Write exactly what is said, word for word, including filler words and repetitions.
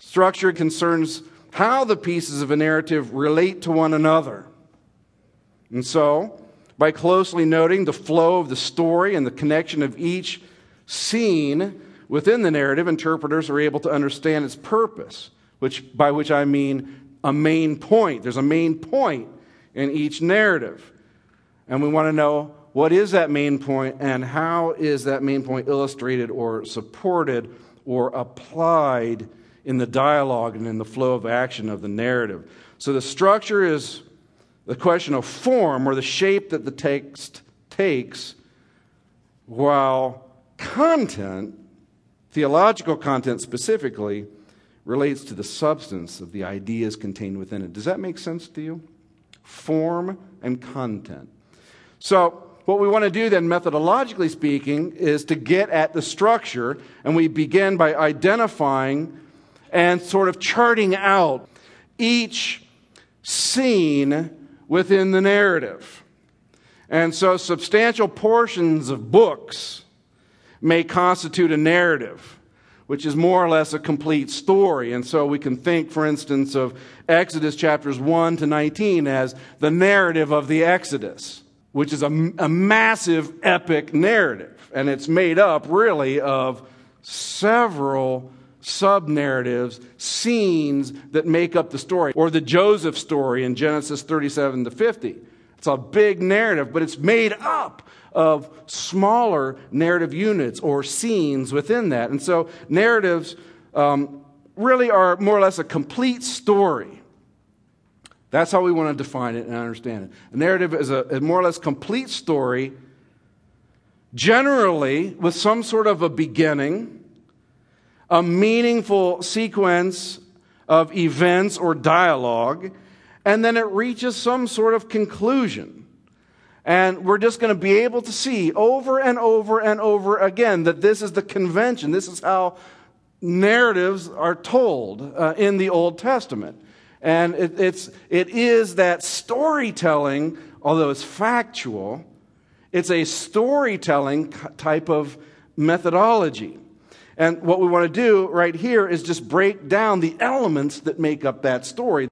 Structure concerns how the pieces of a narrative relate to one another. And so, by closely noting the flow of the story and the connection of each scene within the narrative, interpreters are able to understand its purpose, which by which I mean a main point. There's a main point in each narrative. And we want to know, what is that main point and how is that main point illustrated or supported or applied in the dialogue and in the flow of action of the narrative. So the structure is the question of form, or the shape that the text takes, while content, theological content specifically, relates to the substance of the ideas contained within it. Does that make sense to you? Form and content. So what we want to do then, methodologically speaking, is to get at the structure, and we begin by identifying and sort of charting out each scene within the narrative. And so substantial portions of books may constitute a narrative, which is more or less a complete story. And so we can think, for instance, of Exodus chapters one to nineteen as the narrative of the Exodus, which is a, a massive epic narrative. And it's made up really of several sub-narratives, scenes that make up the story. Or the Joseph story in Genesis thirty-seven to fifty. It's a big narrative, but it's made up of smaller narrative units or scenes within that. And so narratives um, really are more or less a complete story. That's how we want to define it and understand it. A narrative is a, a more or less complete story, generally with some sort of a beginning, a meaningful sequence of events or dialogue, and then it reaches some sort of conclusion. And we're just going to be able to see over and over and over again that this is the convention. This is how narratives are told uh, in the Old Testament. And it, it's, it is that storytelling, although it's factual, it's a storytelling type of methodology. And what we want to do right here is just break down the elements that make up that story.